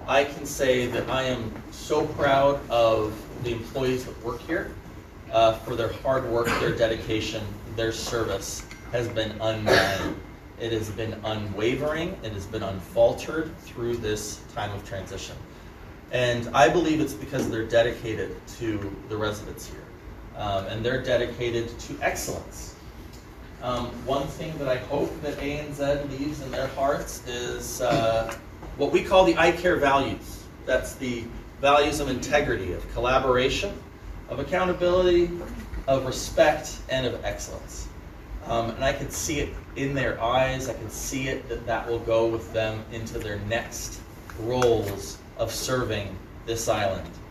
I can say that I am so proud of the employees that work here for their hard work, their dedication, their service has been undone. It has been unwavering, it has been unfaltered through this time of transition. And I believe it's because they're dedicated to the residents here. And they're dedicated to excellence. One thing that I hope that ANZ leaves in their hearts is what we call the iCare values. That's the values of integrity, of collaboration, of accountability, of respect, and of excellence. And I can see it in their eyes. I can see it that will go with them into their next roles of serving this island.